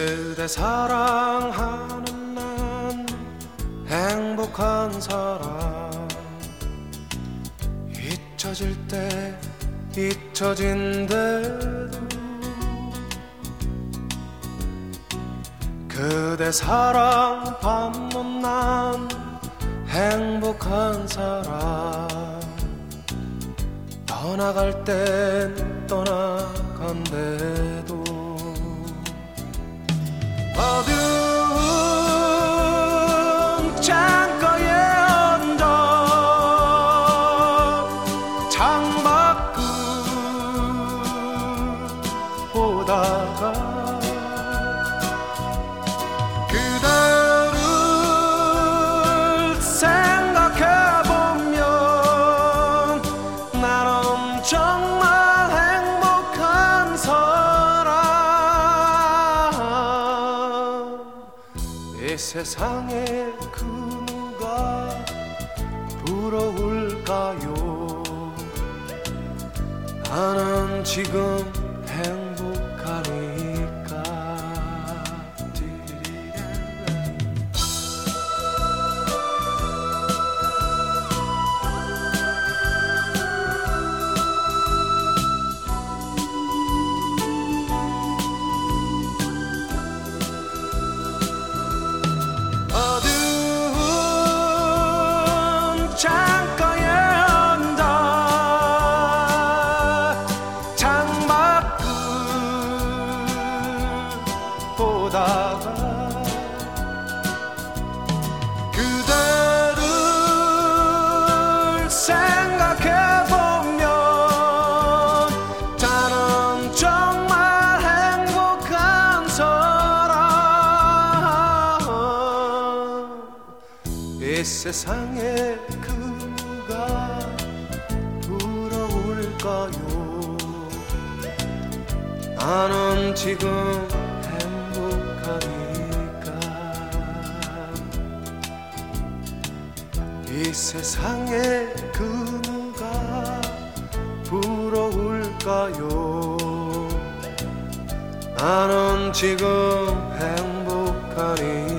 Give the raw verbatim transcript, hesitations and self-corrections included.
그대 사랑하는 난 행복한 사람. 잊혀질 때 잊혀진대도 그대 사랑 받는 난 행복한 사람. 떠나갈 땐 떠나간대도 어두운 창가에 앉아 창밖을 보다가 그대를 생각해보면 나는 정말 행복한 사람. 이 세상에 그 누가 부러울까요? 나는 지금 행복하니까. 어두운 창가에 앉아 창밖을 보다가 그대를 생각해보면 나는 정말 행복한 사람. 이 세상에 그 누가 부러울까요? 나는 지금 행복하니까. 이 세상에 그 누가 부러울까요? 나는 지금 행복하니까.